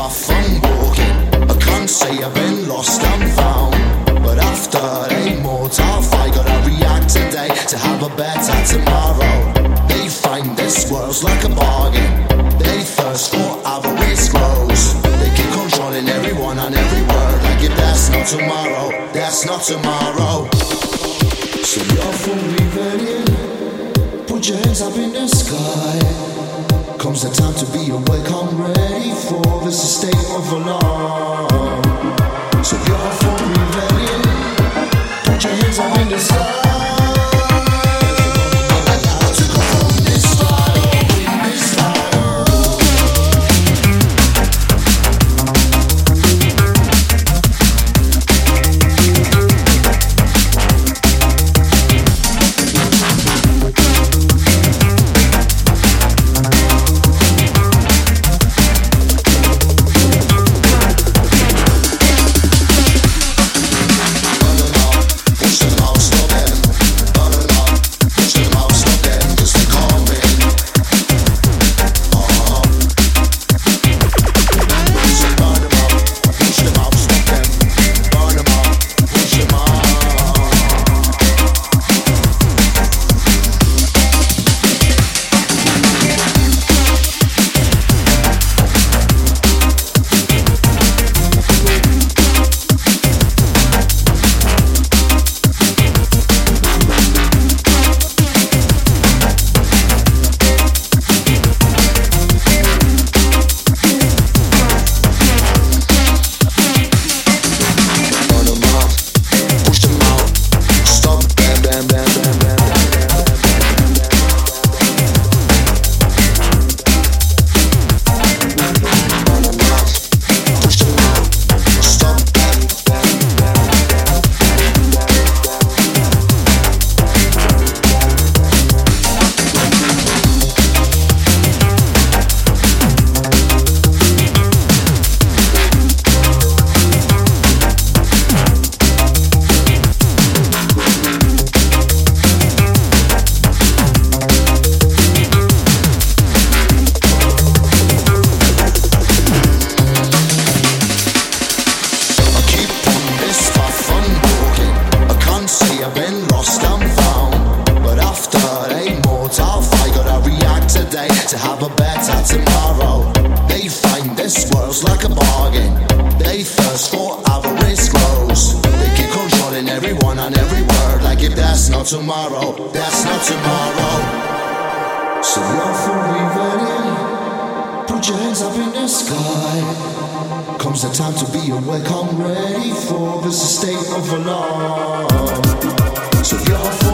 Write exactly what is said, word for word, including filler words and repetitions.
my fun walking. I can't say I've been lost and found, but after eight more tough, I gotta react today to have a better tomorrow. They find this world's like a bargain. They thirst for avarice grows. They keep controlling everyone and every word, like if that's not tomorrow, that's not tomorrow. So you're for rebellion. Put your hands up in the sky. Comes the time to be awake, I'm ready for this state of alarm. So you're for rebellion. Put your hands up in the sky. To have a better tomorrow. They find this world's like a bargain. They thirst for avarice grows. They keep controlling everyone and every word, like if that's not tomorrow, that's not tomorrow. So you're for rebellion. Put your hands up in the sky. Comes the time to be awake, I'm ready for this state of alarm. So you're for